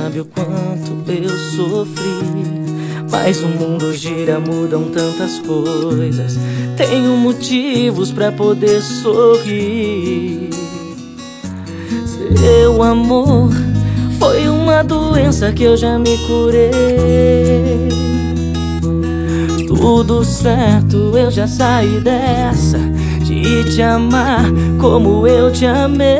sabe o quanto eu sofri. Mas o mundo gira, mudam tantas coisas. Tenho motivos pra poder sorrir. Seu amor foi uma doença que eu já me curei. Tudo certo, eu já saí dessa, de te amar como eu te amei.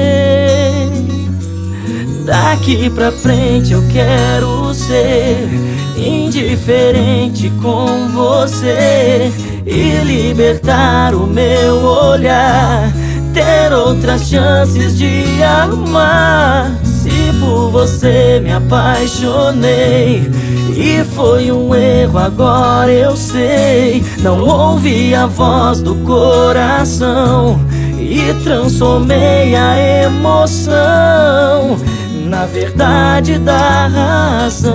Daqui pra frente eu quero ser indiferente com você e libertar o meu olhar, ter outras chances de amar. Se por você me apaixonei e foi um erro, agora eu sei. Não ouvi a voz do coração e transformei a emoção na verdade da razão.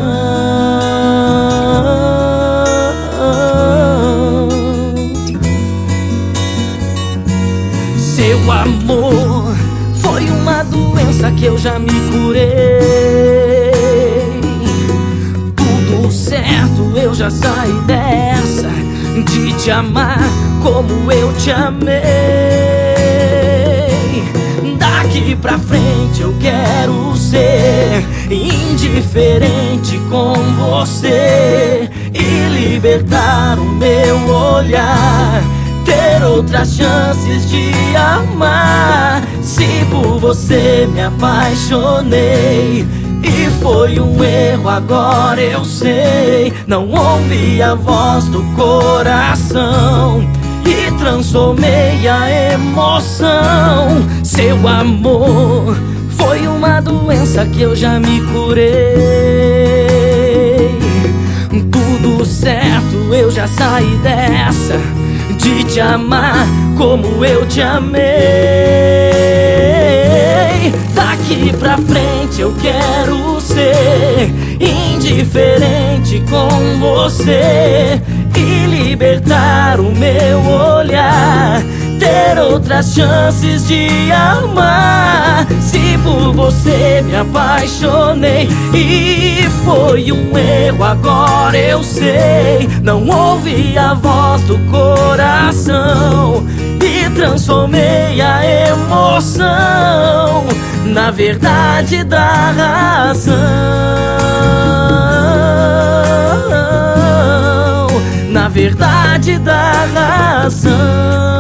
Seu amor foi uma doença que eu já me curei. Tudo certo, eu já saí dessa, de te amar como eu te amei. Daqui pra frente eu quero ser indiferente com você e libertar o meu olhar, ter outras chances de amar. Se por você me apaixonei e foi um erro, agora eu sei. Não ouvi a voz do coração e transformei a emoção. Seu amor foi uma doença que eu já me curei. Tudo certo, eu já saí dessa, de te amar como eu te amei. Daqui pra frente eu quero ser indiferente com você e libertar o meu olhar, ter outras chances de amar. Se por você me apaixonei e foi um erro, agora eu sei. Não ouvi a voz do coração e transformei a emoção na verdade da razão. Na verdade da razão.